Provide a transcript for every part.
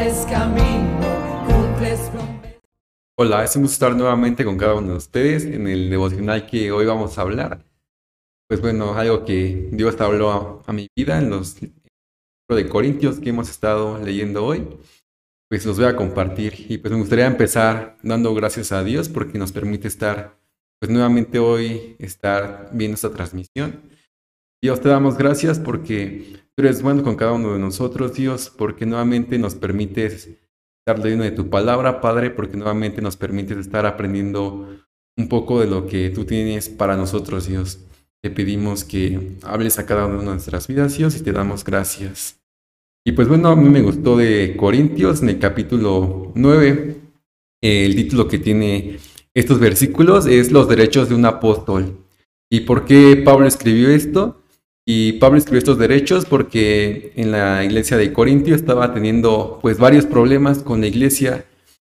abres camino, cumples promesas. Hola, es un gusto estar nuevamente con cada uno de ustedes en el devocional que hoy vamos a hablar. Pues bueno, algo que Dios habló a mi vida en los libros de Corintios que hemos estado leyendo hoy, pues los voy a compartir. Y pues me gustaría empezar dando gracias a Dios porque nos permite estar, pues nuevamente hoy, estar viendo esta transmisión. Dios, te damos gracias porque tú eres bueno con cada uno de nosotros, Dios, porque nuevamente nos permites estar leyendo de tu palabra, Padre, porque nuevamente nos permites estar aprendiendo un poco de lo que tú tienes para nosotros, Dios. Te pedimos que hables a cada una de nuestras vidas, Dios, y te damos gracias. Y pues bueno, a mí me gustó de Corintios en el capítulo 9, el título que tiene estos versículos es Los derechos de un apóstol. ¿Y por qué Pablo escribió esto? Y Pablo escribió estos derechos porque en la iglesia de Corintio estaba teniendo pues varios problemas con la iglesia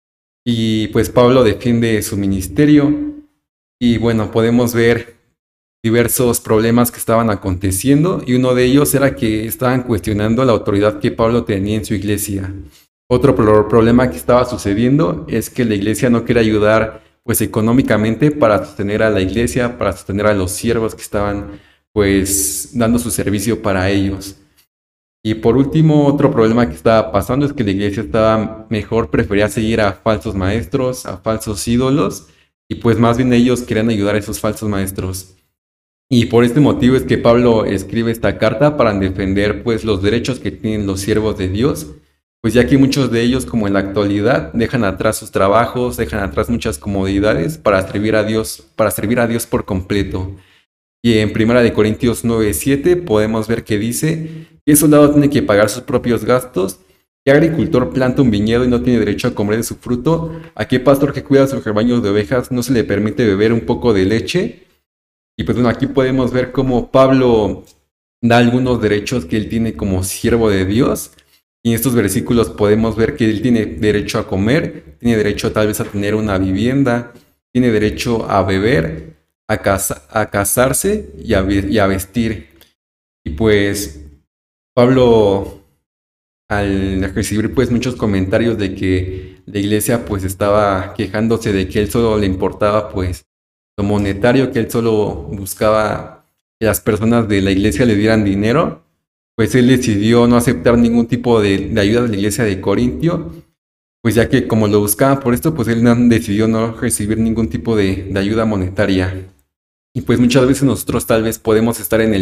y pues Pablo defiende su ministerio y bueno, podemos ver diversos problemas que estaban aconteciendo y uno de ellos era que estaban cuestionando la autoridad que Pablo tenía en su iglesia. Otro problema que estaba sucediendo es que la iglesia no quería ayudar pues económicamente para sostener a la iglesia, para sostener a los siervos que estaban pues dando su servicio para ellos. Y por último, otro problema que estaba pasando es que la iglesia estaba mejor, prefería seguir a falsos maestros, a falsos ídolos, y pues más bien ellos querían ayudar a esos falsos maestros. Y por este motivo es que Pablo escribe esta carta para defender pues los derechos que tienen los siervos de Dios, pues ya que muchos de ellos, como en la actualidad, dejan atrás sus trabajos, dejan atrás muchas comodidades para servir a Dios por completo. Y en 1 Corintios 9:7 podemos ver que dice: ¿qué soldado tiene que pagar sus propios gastos? ¿Qué agricultor planta un viñedo y no tiene derecho a comer de su fruto? ¿A qué pastor que cuida sus rebaños de ovejas no se le permite beber un poco de leche? Y pues bueno, aquí podemos ver cómo Pablo da algunos derechos que él tiene como siervo de Dios. Y en estos versículos podemos ver que él tiene derecho a comer, tiene derecho tal vez a tener una vivienda, tiene derecho a beber, a casarse y a vestir. Y pues Pablo, al recibir pues muchos comentarios de que la iglesia pues estaba quejándose de que él solo le importaba pues lo monetario, que él solo buscaba que las personas de la iglesia le dieran dinero, pues él decidió no aceptar ningún tipo de ayuda de la iglesia de Corintio, pues ya que como lo buscaban por esto, pues él decidió no recibir ningún tipo de ayuda monetaria. Y pues muchas veces nosotros tal vez podemos estar en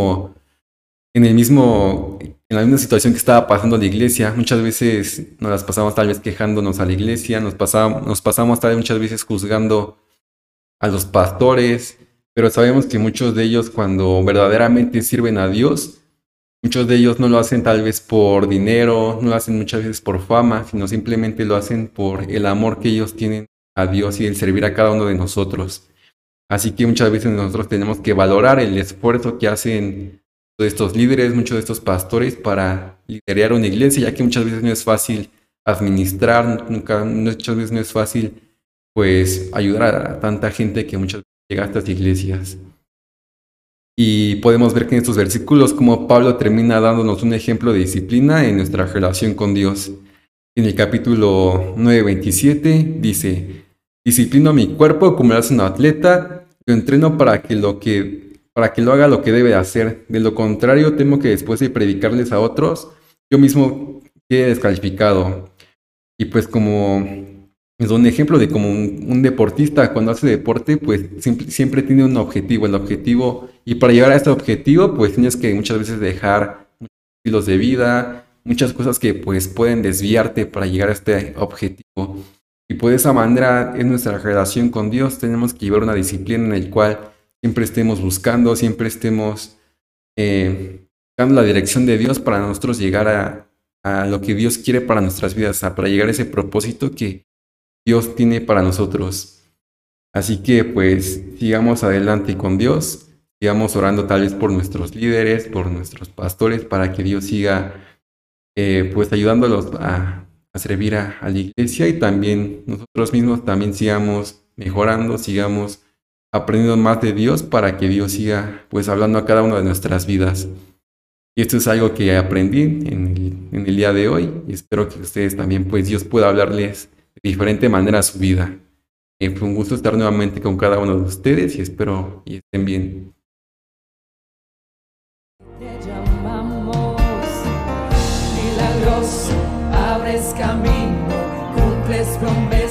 la misma situación que estaba pasando la iglesia. Muchas veces nos las pasamos tal vez quejándonos a la iglesia, nos pasamos tal vez muchas veces juzgando a los pastores, pero sabemos que muchos de ellos cuando verdaderamente sirven a Dios, muchos de ellos no lo hacen tal vez por dinero, no lo hacen muchas veces por fama, sino simplemente lo hacen por el amor que ellos tienen a Dios y el servir a cada uno de nosotros. Así que muchas veces nosotros tenemos que valorar el esfuerzo que hacen de estos líderes, muchos de estos pastores para liderar una iglesia, ya que muchas veces no es fácil administrar, muchas veces no es fácil pues ayudar a tanta gente que muchas veces llega a estas iglesias. Y podemos ver que en estos versículos como Pablo termina dándonos un ejemplo de disciplina en nuestra relación con Dios. En el capítulo 9:27 dice: disciplino a mi cuerpo como lo hace un atleta, lo entreno para que lo haga lo que debe hacer. De lo contrario, temo que después de predicarles a otros, yo mismo quede descalificado. Y pues como es un ejemplo de como un deportista cuando hace deporte, pues siempre tiene un objetivo. El objetivo, y para llegar a este objetivo, pues tienes que muchas veces dejar muchos estilos de vida, muchas cosas que pues pueden desviarte para llegar a este objetivo. Y pues de esa manera en nuestra relación con Dios tenemos que llevar una disciplina en la cual siempre estemos buscando, siempre estemos buscando la dirección de Dios para nosotros llegar a lo que Dios quiere para nuestras vidas, para llegar a ese propósito que Dios tiene para nosotros. Así que pues sigamos adelante con Dios, sigamos orando tal vez por nuestros líderes, por nuestros pastores, para que Dios siga pues ayudándolos a servir a la iglesia y también nosotros mismos también sigamos mejorando, sigamos aprendiendo más de Dios para que Dios siga pues hablando a cada una de nuestras vidas. Y esto es algo que aprendí en el día de hoy y espero que ustedes también, pues Dios pueda hablarles de diferente manera a su vida. Fue un gusto estar nuevamente con cada uno de ustedes y espero y estén bien. Te llamamos milagroso, abres camino, cumples promesas.